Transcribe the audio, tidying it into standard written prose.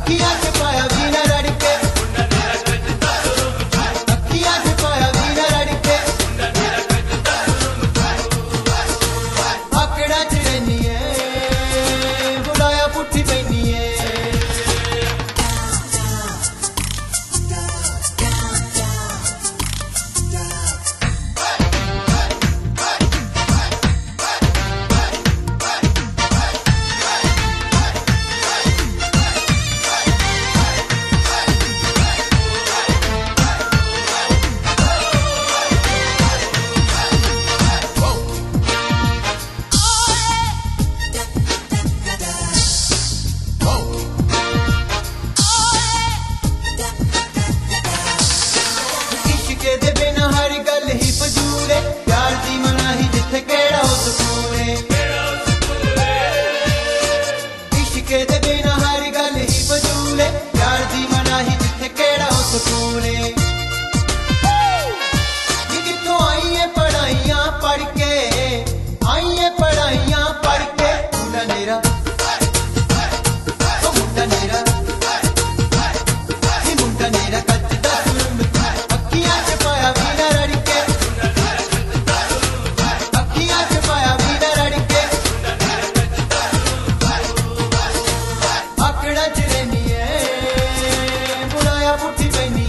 अखियां च पाया भी न रड़के, अखियां च पाया भी न रड़के, आकड़ा च रहनी है बुलाया पुट्ठी पैनी है। दे बिना हर गल ही फजूल है, प्यार दी मनाही जिथे केड़ा हो सकून है। इश्क दे बिना हर गल ही फजूल है, प्यार दी मनाही जिथे केड़ा हो सकून है। ये कित्थों आई है पढ़ाइयां पढ़ के, आई है पढ़ाइयां पढ़ के, मुंडा नेरा ओ मुंडा नेरा, ये मुंडा नेरा कच्चा सुरम अखियां च पाया भी न रड़के, अखियां च पाया भी न रड़के, आकड़ा च रहनी है बुलाया पुट्ठी पैनी